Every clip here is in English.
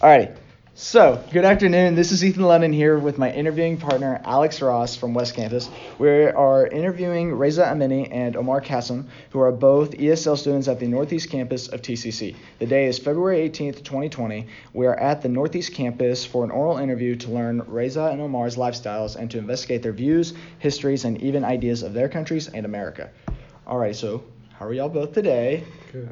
Alrighty. So, good afternoon. This is Ethan London here with my interviewing partner, Alex Ross from West Campus. We are interviewing Reza Amini and Omar Kassim, who are both ESL students at the Northeast Campus of TCC. The day is February 18th, 2020. We are at the Northeast Campus for an oral interview to learn Reza and Omar's lifestyles and to investigate their views, histories, and even ideas of their countries and America. Alright, so how are y'all both today?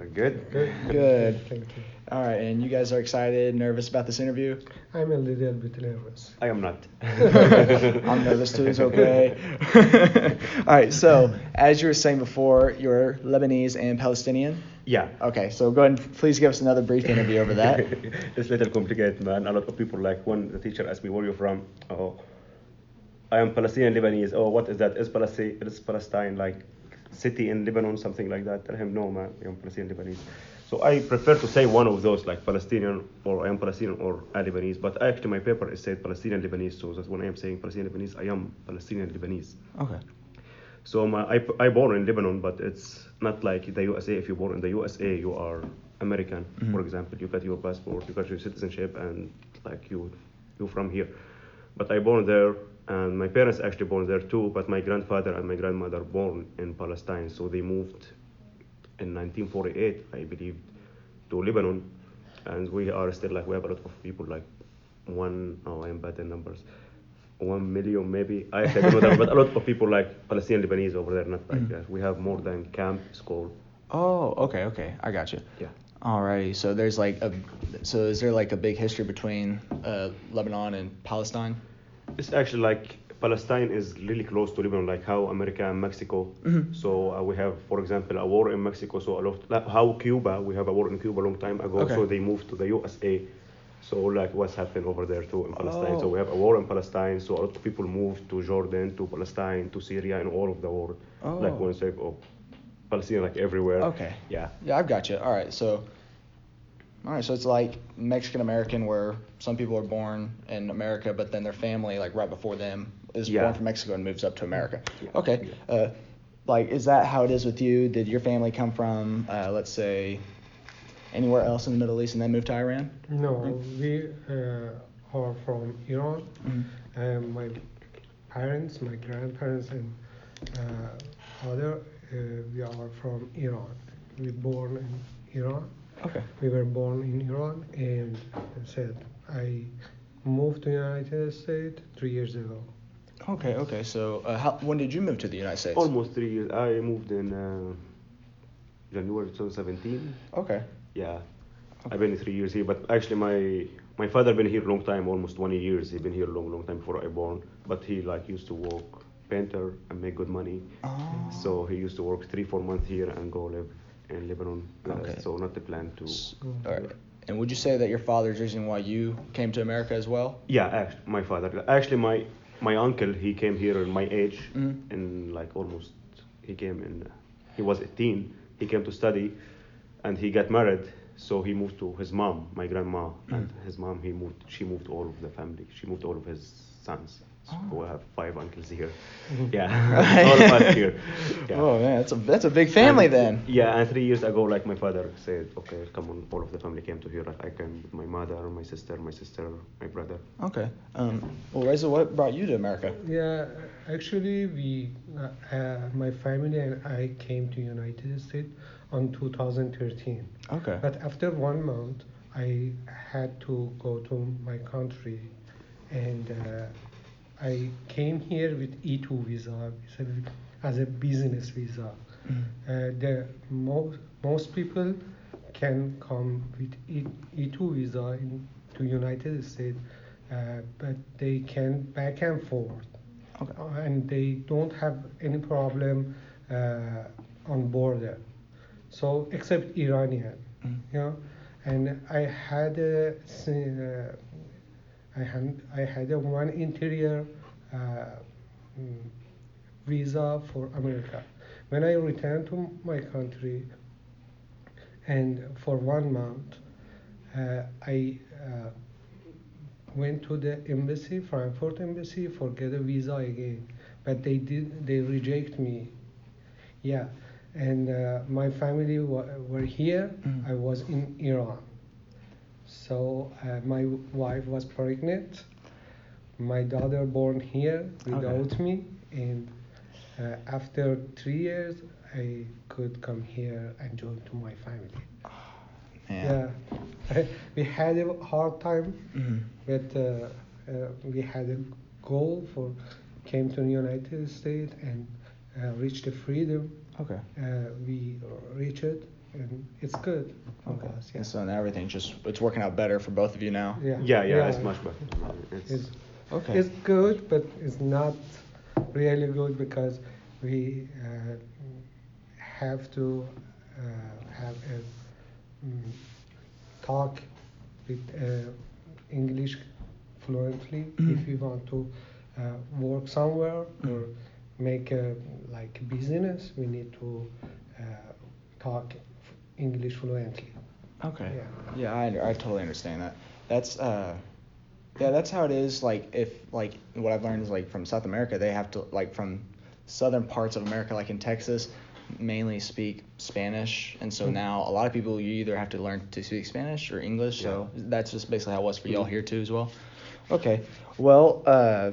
Good. Thank you. All right, and you guys are excited, nervous about this interview? I'm a little bit nervous. I am not. I'm nervous too, it's okay. All right, so as you were saying before, you're Lebanese and Palestinian? Yeah. Okay, so go ahead and please give us another brief interview over that. It's a little complicated, man. A lot of people, like when the teacher asked me where you're from, oh, I am Palestinian Lebanese. Oh, what is that? Is Palestine like city in Lebanon, something like that? Tell him, no, man, I am Palestinian Lebanese. So I prefer to say one of those, like Palestinian, or I am Palestinian, or a Lebanese. But actually, my paper is said Palestinian Lebanese. So that's when I am saying Palestinian Lebanese, I am Palestinian Lebanese. Okay. So I born in Lebanon, but it's not like the USA. If you're born in the USA, you are American. Mm-hmm. For example, you got your passport, you got your citizenship, and like you're from here. But I born there, and my parents actually born there too. But my grandfather and my grandmother born in Palestine, so they moved in 1948, I believe, to Lebanon, and we are still like we have a lot of people like I am bad in numbers. 1 million maybe. I actually don't know that, but a lot of people like Palestinian Lebanese over there, not like that. We have more than Camp School. Oh, okay, I got you. Yeah. Alrighty, so is there like a big history between Lebanon and Palestine? It's actually like Palestine is really close to Lebanon, like how America and Mexico. Mm-hmm. So we have, for example, a war in Mexico. So how Cuba, we have a war in Cuba a long time ago. Okay. So they moved to the USA. So like what's happened over there too in Palestine. So we have a war in Palestine. So a lot of people moved to Jordan, to Palestine, to Syria, and all of the world. Oh. Like when say Palestine, like everywhere. Okay. Yeah. Yeah, I've got you. All right, so it's like Mexican American, where some people are born in America, but then their family, like right before them, is born from Mexico and moves up to America. Yeah. Okay. Like, is that how it is with you? Did your family come from, let's say, anywhere else in the Middle East and then move to Iran? No, we are from Iran. Mm-hmm. My parents, my grandparents, and we are from Iran. We born in Iran. Okay. We were born in Iran, and I moved to the United States 3 years ago. Okay. So, when did you move to the United States? Almost 3 years. I moved in January 2017. Okay. Yeah. I've been 3 years here, but actually my father been here a long time, almost 20 years. He been here a long time before I born. But he like used to work painter and make good money. Oh. So he used to work 3-4 months here and go live in Lebanon. Okay. So not the plan to. All right. And would you say that your father's the reason why you came to America as well? Yeah, actually, my father. Actually, my uncle, he came here in my age, Mm-hmm. and like almost he was 18. He came to study, and he got married. So he moved to his mom, my grandma, and his mom. She moved all of the family. She moved all of his sons. So we have 5 uncles here. Yeah, all of us here. Yeah. Oh man, that's a big family then. Yeah, and 3 years ago, like my father said, okay, come on, all of the family came to here. Like I came with my mother, my sister, my brother. Okay. Well, Reza, what brought you to America? Yeah, actually, my family and I came to United States on 2013. Okay. But after 1 month, I had to go to my country, and I came here with E2 visa, as a business visa. The most people can come with E2 visa to United States, but they can back and forth. Okay. And they don't have any problem on border. So except Iranian, and I had a one interior visa for America. When I returned to my country, and for 1 month, I went to the embassy, Frankfurt embassy, for get a visa again, but they reject me. Yeah, and my family were here. I was in Iran. So my wife was pregnant. My daughter born here without me, and after 3 years, I could come here and join to my family. Man. Yeah, we had a hard time, Mhm. but we had a goal for came to the United States and reach the freedom. Okay. We reach it, and it's good for Okay. us. Yeah. And so now everything's it's working out better for both of you now. Yeah, it's much better. It's, Okay. it's good, but it's not really good because we have to have a talk with English fluently if we want to work somewhere or make a like business. We need to talk English fluently. Okay. Yeah. Yeah, I totally understand that. That's that's how it is. Like if like what I've learned is like from South America, they have to like from southern parts of America, like in Texas, mainly speak Spanish, and so now a lot of people you either have to learn to speak Spanish or English. So that's just basically how it was for y'all here too as well. Okay. Well,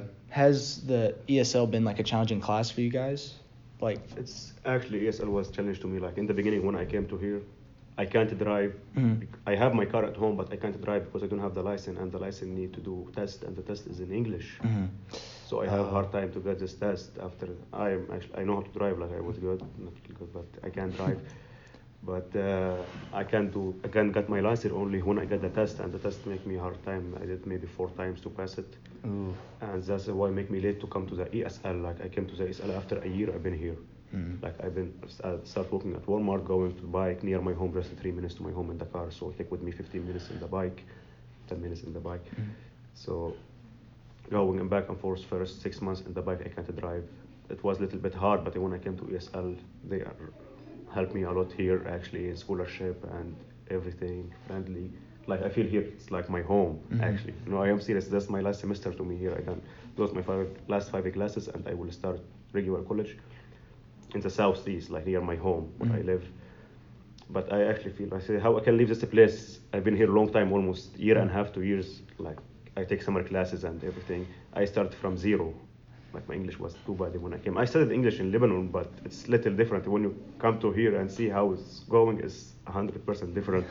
has the ESL been like a challenging class for you guys? Like It's actually ESL was challenge to me. Like in the beginning when I came to here, I can't drive. I have my car at home, but I can't drive because I don't have the license, and the license need to do test, and the test is in English. So I have a hard time to get this test. After I know how to drive, like I was good, not really good, but I can't drive. But I can get my license only when I get the test, and the test make me a hard time. I did maybe 4 times to pass it, and that's why make me late to come to the ESL. Like I came to the ESL after a year. I've been here. Like I start working at Walmart, going to the bike near my home, just 3 minutes to my home in the car. So it take with me 15 minutes in the bike, 10 minutes in the bike. So going and back and forth first 6 months in the bike, I can't drive. It was a little bit hard, but when I came to ESL, they helped me a lot here actually in scholarship and everything friendly. Like I feel here it's like my home actually. I am serious. That's my last semester to me here. I can close my last 5 classes and I will start regular college in the southeast, like near my home where I live. But I actually feel I say how I can leave this place. I've been here a long time, almost year and a half, 2 years. Like I take summer classes and everything. I start from zero. Like my English was too bad when I came. I studied English in Lebanon, but it's little different when you come to here and see how it's going. Is 100% different.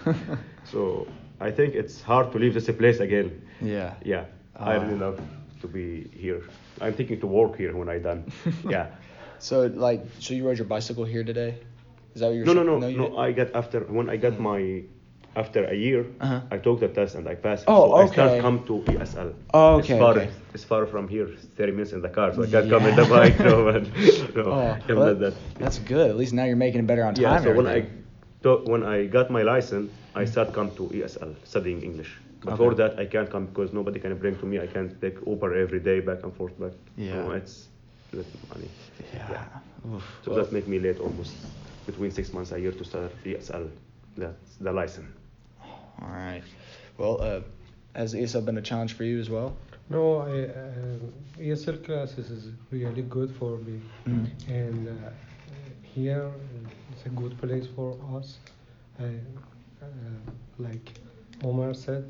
So I think it's hard to leave this place again. Yeah. I really love to be here. I'm thinking to work here when I done. Yeah. So you rode your bicycle here today? Is that what you're No. saying? You didn't? I got when I got my after a year, I took the test and I passed. Oh, so I okay. start come to ESL. Oh, okay. It's far from here, 30 minutes in the car, so I can't come in the bike. That's good. At least now you're making it better on time. Yeah. So and everything. when I got my license, I start come to ESL studying English. Before that, I can't come because nobody can bring to me. I can't take Uber every day back and forth. Back. Yeah. It's little money. Yeah. Oof. So that make me late almost between 6 months a year to start ESL. That's the license. All right. Well, has ESL been a challenge for you as well? No, ESL classes is really good for me, and here it's a good place for us. Like Omar said,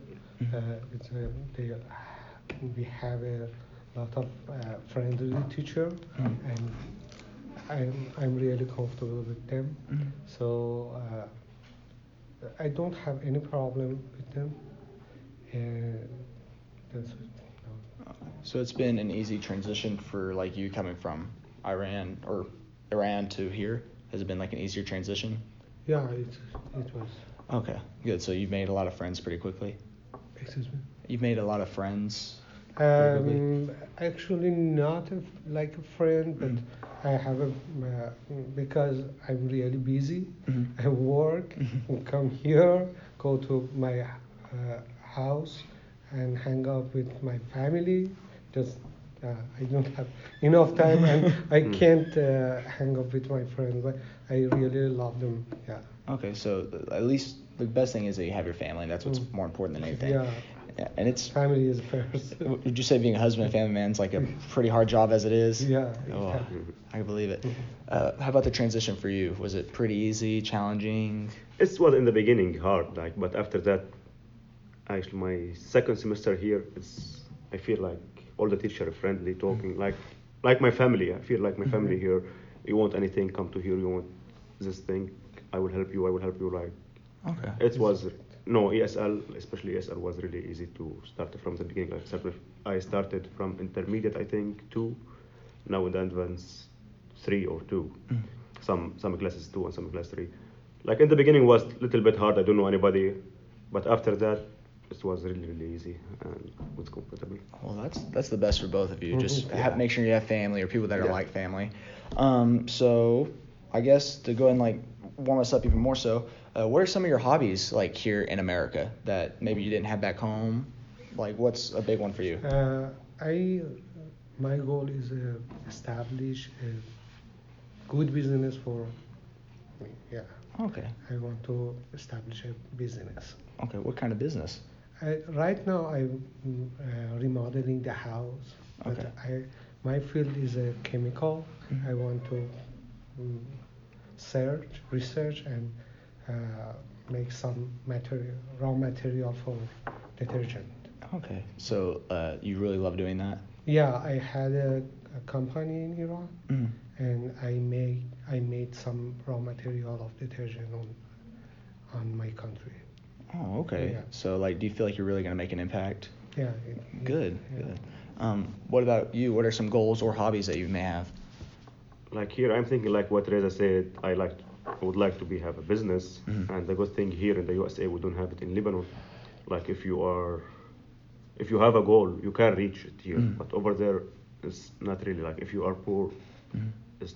we have a lot of friendly teacher, and I'm really comfortable with them. So I don't have any problem with them, and that's it. So it's been an easy transition for like you coming from Iran to here. Has it been like an easier transition? Yeah, it was. Okay, good. So you've made a lot of friends pretty quickly. Excuse me. You've made a lot of friends. Actually, not like a friend, but I have because I'm really busy. I work, come here, go to my house, and hang out with my family. Just I don't have enough time, and I can't hang out with my friends. But I really love them. Yeah. Okay, so at least the best thing is that you have your family. That's what's more important than anything. Yeah. And it's Family is first. Would you say being a husband and family man's like a pretty hard job as it is? Yeah. Oh, I can believe it. How about the transition for you? Was it pretty easy, challenging? It was in the beginning hard, but after that, actually my second semester here is I feel like all the teachers are friendly, talking like my family. I feel like my family here. You want anything, come to here. You want this thing, I will help you. I will help you. Like Okay. it was no ESL, especially ESL was really easy to start from the beginning. I started from intermediate, I think 2, now in the advanced 3 or 2. Some classes 2 and some class 3. Like in the beginning was a little bit hard. I don't know anybody, but after that it was really easy and it was comfortable. Well, that's the best for both of you. Just Yeah. make sure you have family or people that are Yeah. like family. So I guess to go and like warm us up even more so, what are some of your hobbies like here in America that maybe you didn't have back home? Like what's a big one for you? My goal is establish a good business for me. Yeah, Okay. I want to establish a business. Okay. What kind of business? Right now, I'm remodeling the house. But Okay. my field is a chemical. Mhm. I want to research, and make some raw material for detergent. Okay. So you really love doing that? Yeah, I had a company in Iran, Mhm. and I made some raw material of detergent on my country. Oh, okay. Yeah. So like, do you feel like you're really gonna make an impact? Yeah. Good. Yeah. Good. What about you? What are some goals or hobbies that you may have? Like here, I'm thinking like what Reza said. I would like to have a business, Mhm. and the good thing here in the USA, we don't have it in Lebanon. Like if you have a goal, you can reach it here. Mhm. But over there, it's not really. Like if you are poor, Mhm. it's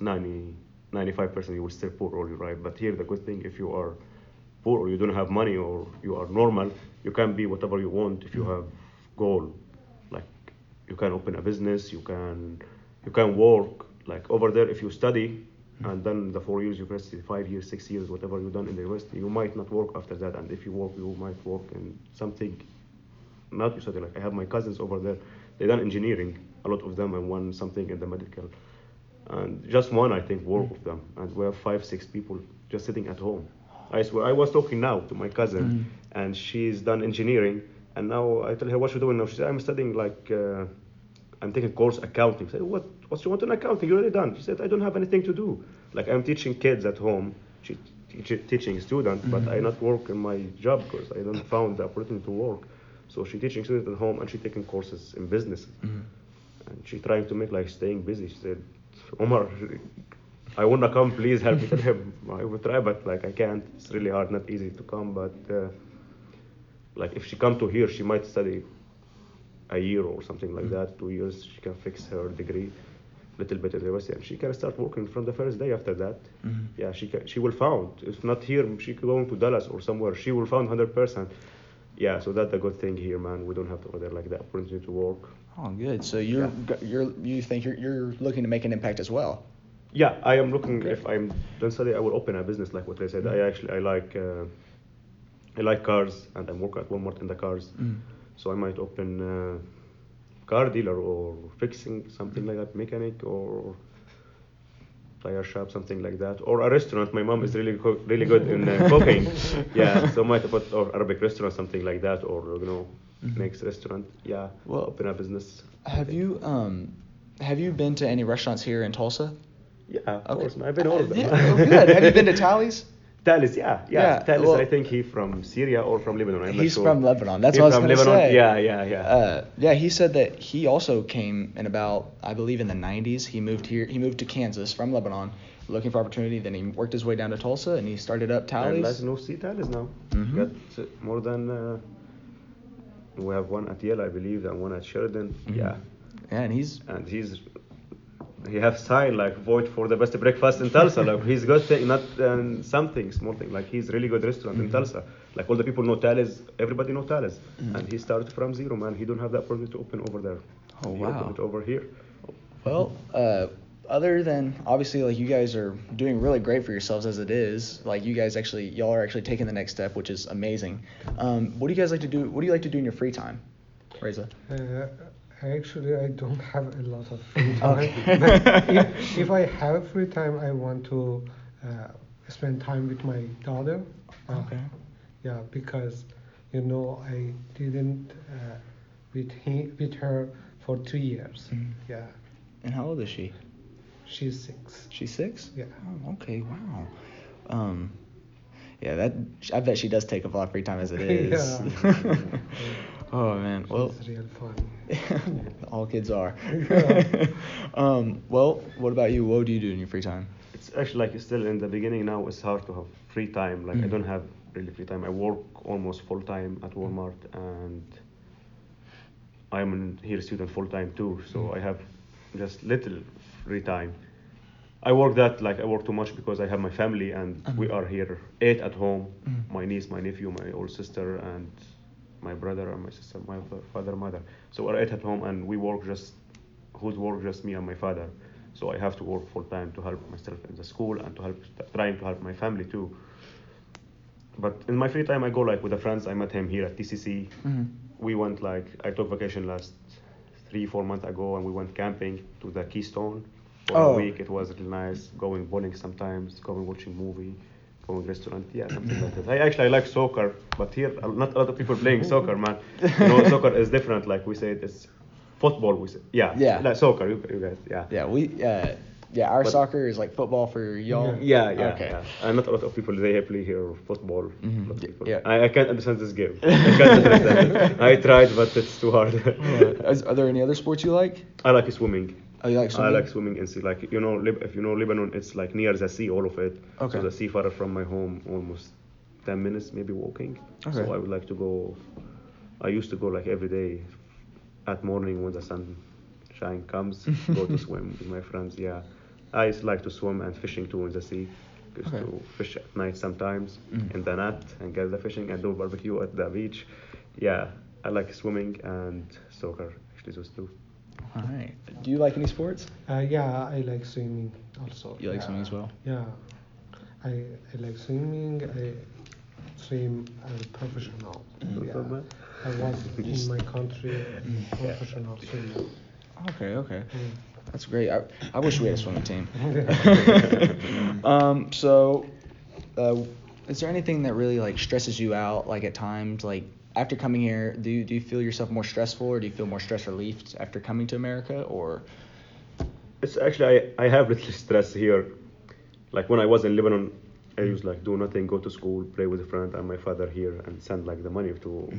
95% you will stay poor all your life. But here, the good thing, if you are poor or you don't have money or you are normal, you can be whatever you want if you have goal. Like you can open a business, you can work. Like over there, if you study and then the 4 years university, 5 years, 6 years, whatever you done in the university, you might not work after that. And if you work, you might work in something not you study. Like I have my cousins over there, they done engineering, a lot of them, and one something in the medical, and just one I think work with them, and we have 5, 6 people just sitting at home. I swear, I was talking now to my cousin, and she's done engineering, and now I tell her what you doing now. She said I'm studying I'm taking course accounting. I said what you want in accounting? You already done. She said I don't have anything to do. Like I'm teaching kids at home. She teaching students, but I not work in my job because I don't found the opportunity to work. So she teaching students at home and she taking courses in business. And she trying to make like staying busy. She said, Omar, I wanna come, please help me. Tell him I will try, but like I can't. It's really hard, not easy to come. But like if she come to here, she might study a year or something like that, 2 years. She can fix her degree, little bit at the university, and she can start working from the first day after that. Yeah, she will found. If not here, she could go to Dallas or somewhere. She will found 100%. Yeah, so that's a good thing here, man. We don't have to go there like that. Opportunity to work. Oh, good. So you think you're looking to make an impact as well? Yeah, I am looking. If I'm done study, I will open a business like what I said. I like cars, and I'm working at Walmart in the cars. So I might open car dealer or fixing something like that, mechanic or tire shop, something like that, or a restaurant. My mom is really good in cooking. Yeah, so might put or Arabic restaurant, something like that, or next restaurant. Yeah, Well, open a business. Have you been to any restaurants here in Tulsa? Yeah, of Okay. course. I've been all of them. Yeah, oh, good. Have you been to Tally's? Talis, yeah. Yeah, Talis, well- I think he from Syria or from Lebanon. I'm He's not sure. from Lebanon. That's He what I was from going to Lebanon. say. Yeah. Yeah, he said that he also came in about, I believe, in the 90s. He moved here. He moved to Kansas from Lebanon, looking for opportunity. Then he worked his way down to Tulsa, and he started up And Tally's. let's no see Talis now. Mhm. Got more than we have one at Yale, I believe, and one at Sheridan. Yeah, Yeah, and he's he have signed like vote for the best breakfast in Tulsa. Like he's good thing, not something small thing. Like he's really good restaurant in Tulsa. Like all the people know Talis, everybody know Talis, and he started from zero, man. He don't have the opportunity to open over there. Oh, He wow. opened it over here. well. Other than obviously, like you guys are doing really great for yourselves as it is. Like y'all are actually taking the next step, which is amazing. What do you guys like to do? What do you like to do in your free time, Reza? Actually, I don't have a lot of free time. Okay. But if I have free time, I want to spend time with my daughter. Okay. Yeah, because I didn't with her for 2 years. Yeah, And how old is she? she's 6. She's 6? Yeah. Oh, okay, wow. Yeah, I bet she does take up a lot of free time as it is. Yeah. Oh man, well, It's real fun. all kids are. Yeah. Well, what about you? What do you do in your free time? It's actually like still in the beginning now. It's hard to have free time. Like I don't have really free time. I work almost full time at Walmart, and I'm here student full time too. So I have just little free time. I work too much because I have my family and we are here 8 at home. My niece, my nephew, my old sister, and my brother and my sister, my father, mother. So we're 8 at home and we work just me and my father. So I have to work full time to help myself in the school and trying to help my family too. But in my free time, I go like with the friends. I met him here at TCC. We went I took vacation last 3-4 months ago, and we went camping to the Keystone for a week. It was really nice. Going bowling sometimes, going watching movie, going restaurant, something like that. I like soccer, but here not a lot of people playing soccer, man. Soccer is different. Like we say, it's football. We say, like soccer. You guys, Our soccer is like football for y'all. Okay. And not a lot of people they play here football. A lot of people. Yeah. I can't understand this game. I can't understand it. I tried, but it's too hard. Are there any other sports you like? I like swimming. Oh, you like swimming? I like swimming in sea. Like if you know Lebanon, it's like near the sea, all of it. Okay. So the sea far from my home, almost 10 minutes maybe walking. Okay. So I would like to go. I used to go like every day, at morning when the sunshine comes, go to swim with my friends. Yeah. I like to swim and fishing too in the sea. Used to fish at night sometimes in the net and get the fishing and do barbecue at the beach. Yeah, I like swimming and soccer. Actually, those two. All right. Do you like any sports? Yeah, I like swimming also. You like swimming as well? Yeah, I like swimming. I swim as a professional. Yeah. I was in my country professional swimmer. Okay. That's great. I wish we had a swimming team. Is there anything that really like stresses you out? Like at times, like after coming here, do you feel yourself more stressful, or do you feel more stress relieved after coming to America, or? It's actually I have little stress here. Like when I was in Lebanon, I used like do nothing, go to school, play with a friend, and my father here, and send like the money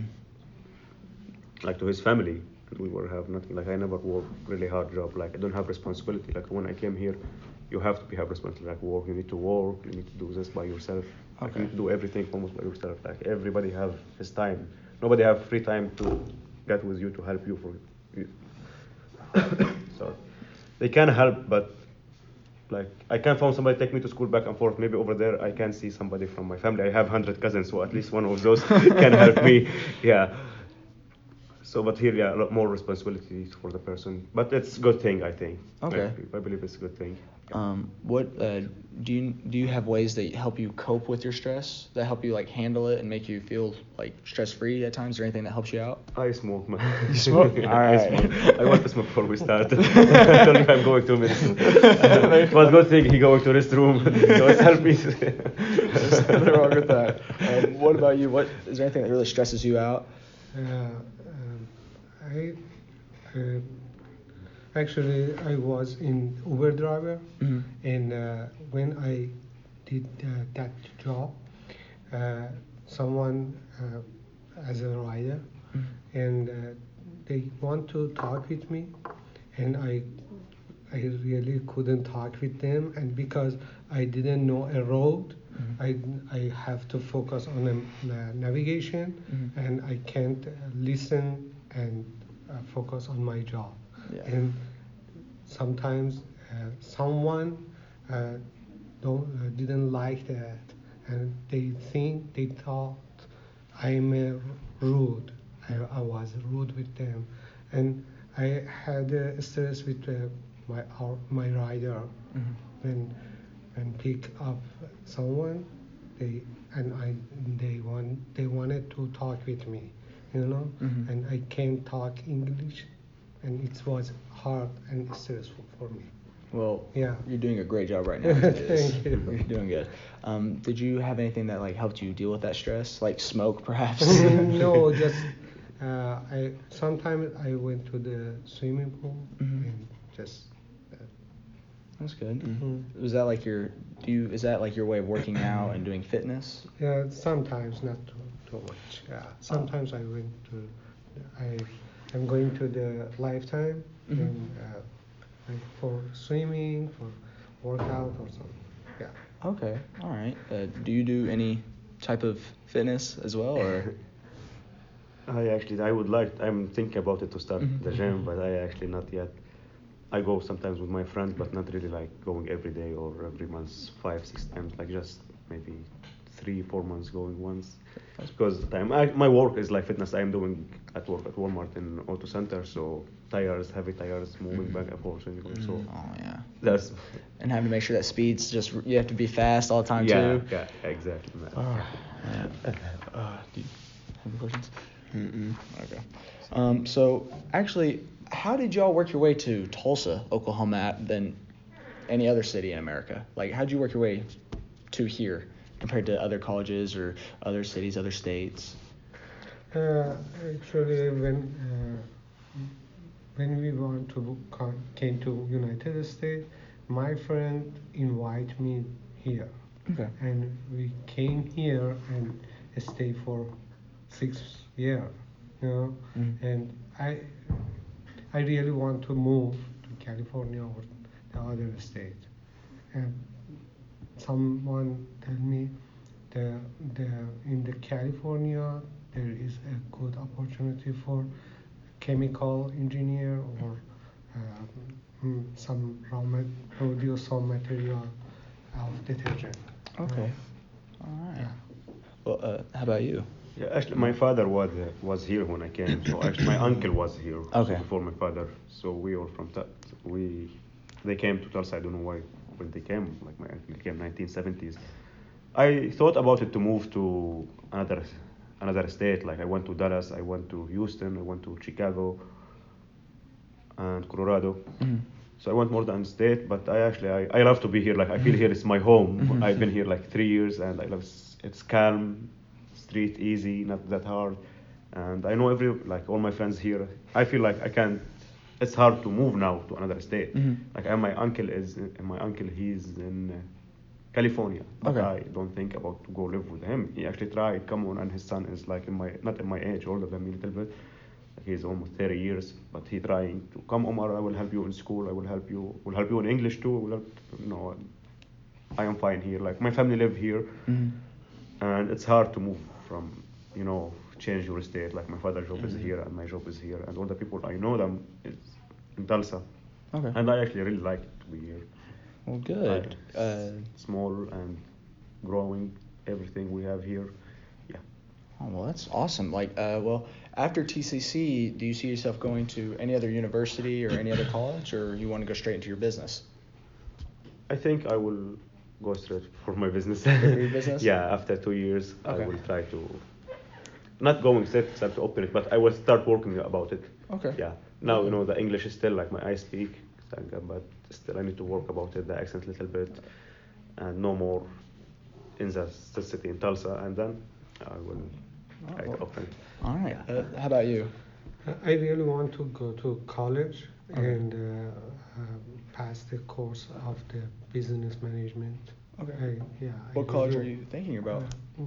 to his family. We were have nothing. Like I never work really hard job. Like I don't have responsibility. Like when I came here, you have to have responsibility. Like work, you need to work. You need to do this by yourself. Like you need to do everything almost by yourself. Like everybody have his time. Nobody have free time to get with you to help you for you. Sorry, they can help, but like I can find somebody take me to school back and forth. Maybe over there I can see somebody from my family. I have 100 cousins, so at least one of those can help me. Yeah. So, but here, a lot more responsibility for the person. But it's a good thing, I think. Okay. I believe it's a good thing. What do you have ways that help you cope with your stress, that help you like handle it and make you feel like stress free at times, or anything that helps you out? I smoke, man. You smoke? All right. I smoke. I want to smoke before we start. I don't know if I'm going 2 minutes. But good thing he going to restroom. So it's helped me. There's nothing wrong with that. What about you? Is there anything that really stresses you out? Actually, I was in Uber driver, and when I did that job, someone as a rider, and they want to talk with me, and I really couldn't talk with them, and because I didn't know a road, I have to focus on the navigation, and I can't listen and focus on my job. Yeah. And sometimes someone didn't like that, and they thought I'm rude. I was rude with them, and I had stress with my rider when pick up someone. They wanted to talk with me, and I can't talk English, and it was hard and stressful for me. Well, Yeah. you're doing a great job right now. As it is. Thank you. You're doing good. Did you have anything that like helped you deal with that stress, like smoke, perhaps? No, just I sometimes I went to the swimming pool Mhm. and just That's good. Mhm. Was that like your? Is that like your way of working out and doing fitness? yeah, sometimes not too much. Yeah, sometimes I went to I'm going to the Lifetime Mhm. and like for swimming, for workout or something. Yeah. Okay. All right. Do you do any type of fitness as well, or? I would like. I'm thinking about it to start Mhm. the gym, but I actually not yet. I go sometimes with my friends, but not really like going every day or every month, 5, 6 times. Like just maybe 3, 4 months going once. Because the time my work is like fitness. I'm doing at work at Walmart in Auto Center, so tires, heavy tires, moving back and forth. So Oh yeah. that's And having to make sure that speed's just you have to be fast all the time yeah, too. yeah, exactly. Man. Oh, man. Do you have any questions? Mm-mm. Okay. So actually, how did y'all work your way to Tulsa, Oklahoma, than any other city in America? Like, how'd you work your way to here compared to other colleges or other cities, other states? Actually, when we want to came to United States, my friend invited me here, Okay. and we came here and stayed for 6 years, you know. Mhm. And I really want to move to California or the other state. And someone tell me the in the California there is a good opportunity for chemical engineer or some produce some material of detergent. Okay. All right. Yeah. Well, how about you? Yeah, actually, my father was here when I came. So actually, my uncle was here Okay. before my father. So we all from they came to Tulsa. I don't know why when they came. Like my uncle came 1970s. I thought about it to move to another state. Like I went to Dallas, I went to Houston, I went to Chicago, and Colorado. Mhm. So I went more than state, but I love to be here. Like I feel here is my home. Mhm. I've been here like 3 years, and I love it's calm, street easy, not that hard, and I know like all my friends here. I feel like I can. It's hard to move now to another state. Mhm. Like my uncle he's in California, but Okay. I don't think about to go live with him. He actually tried, come on, and his son is like not in my age, older than me a little bit. He's almost 30 years, but he trying to come, Omar. I will help you in school. I will help you. Will help you in English too. Will help, I am fine here. Like my family live here, Mhm. and it's hard to move from, change your state. Like my father's job is here, and my job is here, and all the people I know them is in Tulsa, Okay. and I actually really like to be here. Well, good. Small and growing, everything we have here. Yeah. Oh, well, that's awesome. Like, well, after TCC, do you see yourself going to any other university or any other college, or you want to go straight into your business? I think I will go straight for my business. For your business? Yeah, after 2 years, Okay. I will try to, not going straight to open it, but I will start working about it. Okay. Yeah. Now, the English is still like I speak, thank God, but still I need to work about it, the accent a little bit, and no more in the city in Tulsa, and then I will try to open it. All right. How about you? I really want to go to college and pass the course of the business management. Okay. I What college are really- you thinking about?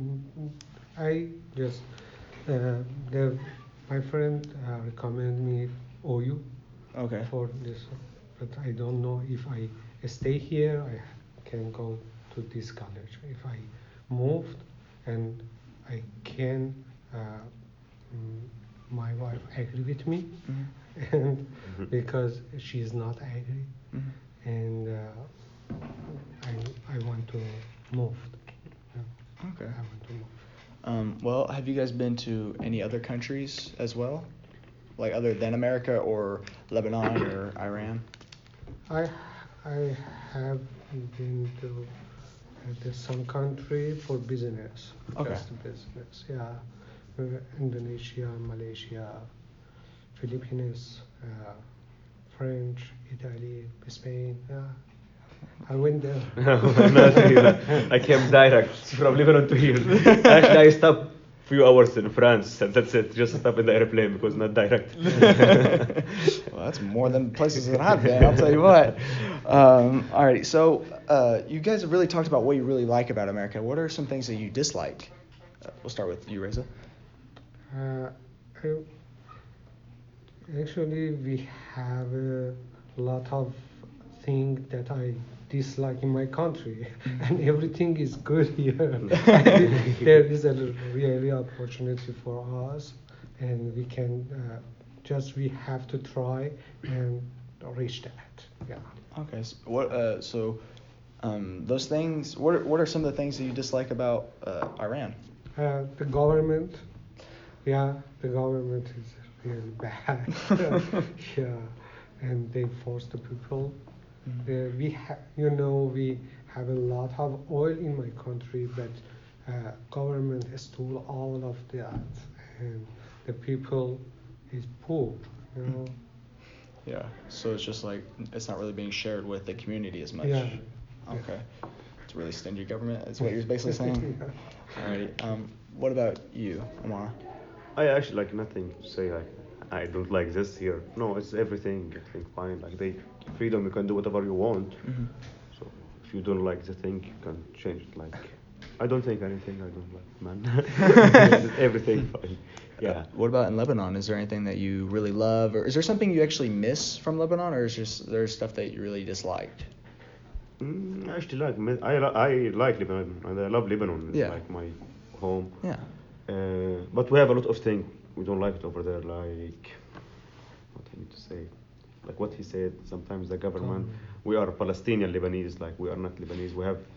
I just my friend recommended me OU Okay. for this, but I don't know if I stay here. I can go to this college. If I moved and I can, my wife agree with me, Mhm. and because she's not agree, Mhm. and I want to move. Yeah. Okay. I want to move. Well, have you guys been to any other countries as well? Like other than America or Lebanon or Iran? I have been to some country for business. Okay. Just business, yeah. Indonesia, Malaysia, Philippines, French, Italy, Spain. I went there. Not really. I came direct from Lebanon to here. Actually, I stopped few hours in France, and that's it. Just stop in the airplane because not direct. Well, that's more than places that I've been, I'll tell you what. All right, so you guys have really talked about what you really like about America. What are some things that you dislike? We'll start with you, Reza. Actually, we have a lot of things that I dislike in my country, and everything is good here. There is a really opportunity for us, and we can we have to try and reach that. Yeah. Okay. So those things. What are some of the things that you dislike about Iran? The government. Yeah, the government is really bad. Yeah, and they force the people. Mm-hmm. We have a lot of oil in my country, but government stole all of that, and the people is poor. Yeah. So it's just like it's not really being shared with the community as much. Yeah. Okay. It's a really stingy government. Is what you're basically saying. Alrighty. What about you, Omar? I actually like nothing to say like I don't like this here. No, it's everything. I think fine. Like they freedom, you can do whatever you want. Mm-hmm. So if you don't like the thing, you can change it. Like I don't think anything I don't like, man. Everything fine. Yeah. What about in Lebanon? Is there anything that you really love, or is there something you actually miss from Lebanon, or is just there stuff that you really disliked? I actually I like Lebanon and I love Lebanon. It's like my home. Yeah. But we have a lot of things we don't like it over there. Like what I need to say, like what he said. Sometimes the government. We are Palestinian Lebanese. Like we are not Lebanese. We have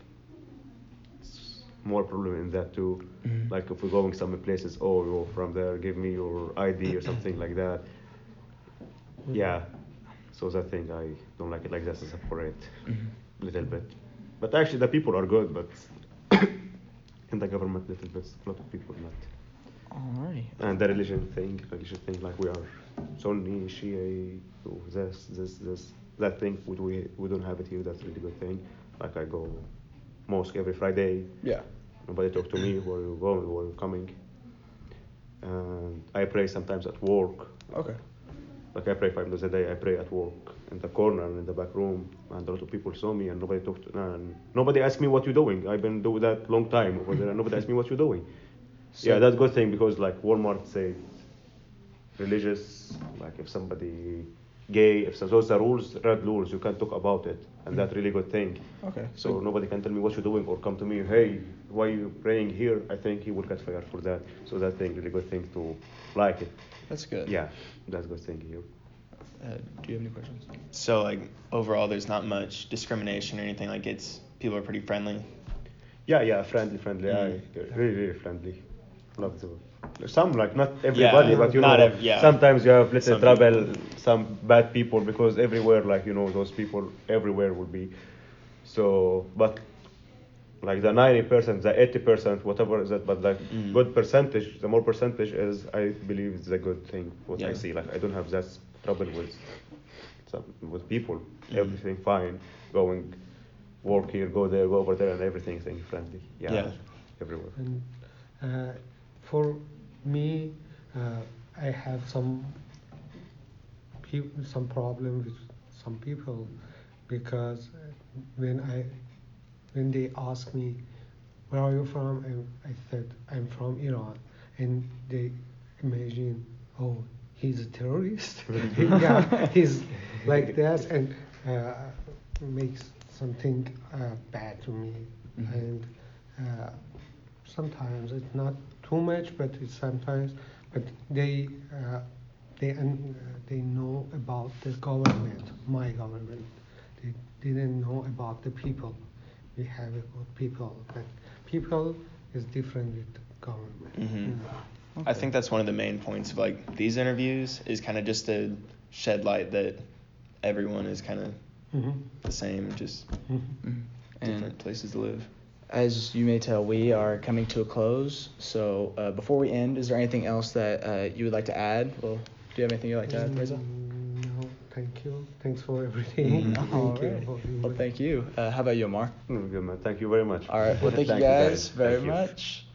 more problem in that too. Mm-hmm. Like if we're going some places, oh, you're from there, give me your ID or something like that. Yeah. So that thing I don't like it like that. To separate little bit. But actually the people are good. But in the government little bit, a lot of people not. Alright. And the religion thing, like we are Sunni, Shia, this, that thing, we don't have it here. That's a really good thing. Like I go mosque every Friday. Yeah. Nobody talk to me. Where you going? Where you coming? And I pray sometimes at work. Okay. Like I pray 5 times a day. I pray at work in the corner in the back room, and a lot of people saw me, and nobody talked. And nobody asked me what you're doing. I've been doing that long time over there, and nobody asked me what you're doing. So, yeah, that's a good thing because like Walmart say religious, like if somebody gay, if those are rules, red rules, you can't talk about it, and that's really good thing. Okay. So nobody can tell me what you're doing or come to me, hey, why are you praying here? I think he will get fired for that. So that thing, really good thing to like it. That's good. Yeah, that's good thing here. Do you have any questions? So like overall, there's not much discrimination or anything. Like people are pretty friendly. Yeah, friendly. Really friendly. Love the some like not everybody, but you know, sometimes you have little trouble, some bad people because everywhere, like you know, those people everywhere will be. So, but like the 90%, the 80%, whatever is that, but the good percentage, the more percentage is, I believe, is a good thing. What I see, like I don't have that trouble with people. Everything fine, going work here, go there, go over there, and everything friendly. Yeah. Everywhere. And for me, I have some problem with some people because when they ask me where are you from, and I said I'm from Iran, and they imagine, oh, he's a terrorist. Yeah, he's like that, and makes something bad to me. And sometimes it's not too much, but it's sometimes. But they know about the government, my government. They didn't know about the people. We have a good people, but people is different with the government. Okay. I think that's one of the main points of like these interviews is kind of just to shed light that everyone is kind of the same, just different places to live. As you may tell, we are coming to a close. So before we end, is there anything else that you would like to add? Well, do you have anything you'd like to add, Reza? No, thank you. Thanks for everything. All Thank you. right. Well, thank you. How about you, Omar? Good, man. Thank you very much. All right. Well, thank you Thank you, guys very Thank you. much.